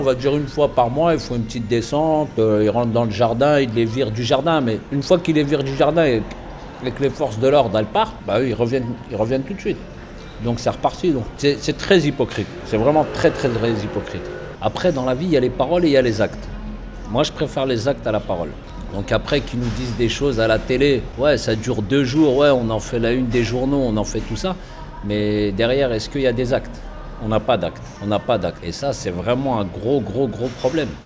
On va dire une fois par mois, ils font une petite descente, ils rentrent dans le jardin, ils les virent du jardin. Mais une fois qu'ils les virent du jardin et que les forces de l'ordre elles partent, bah eux, ils reviennent tout de suite. Donc c'est reparti. Donc c'est très hypocrite. C'est vraiment très très très hypocrite. Après, dans la vie, il y a les paroles et il y a les actes. Moi, je préfère les actes à la parole. Donc après qu'ils nous disent des choses à la télé, ouais, ça dure 2 jours, ouais, on en fait la une des journaux, on en fait tout ça. Mais derrière, est-ce qu'il y a des actes? On n'a pas d'actes. On n'a pas d'actes. Et ça, c'est vraiment un gros, gros, gros problème.